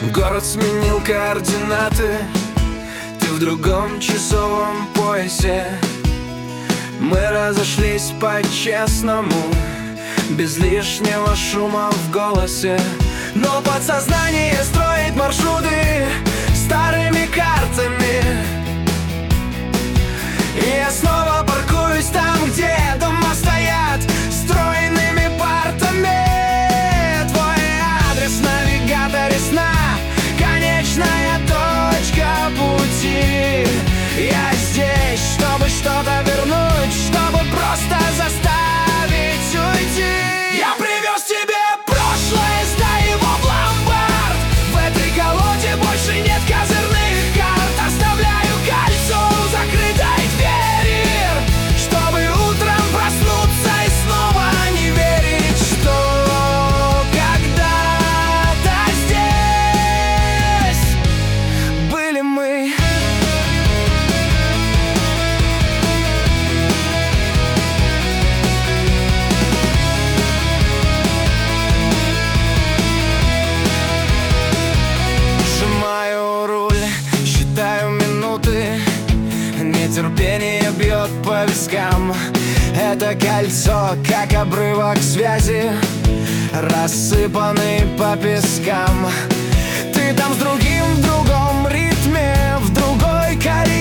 Город сменил координаты, ты в другом часовом поясе. Мы разошлись по-честному, без лишнего шума в голосе. Но подсознание строит маршруты старыми картами, и я снова паркуюсь там, где дома стоят стройными партами. Твой адрес в навигаторе сна, конечная точка пути. Я здесь, чтобы что-то вернуть, чтобы просто заставить уйти. Я привез тебе прошлое, сдай его в ломбард. В этой колоде больше нет козырных карт. Оставляю кольцо у закрытой двери, чтобы утром проснуться и снова не верить, что когда-то здесь были мы. Сжимаю руль, считаю минуты, нетерпение бьет по вискам. Это кольцо, как обрывок связи, рассыпанный по пескам. Ты там с другим в другом ритме, в другой карьере.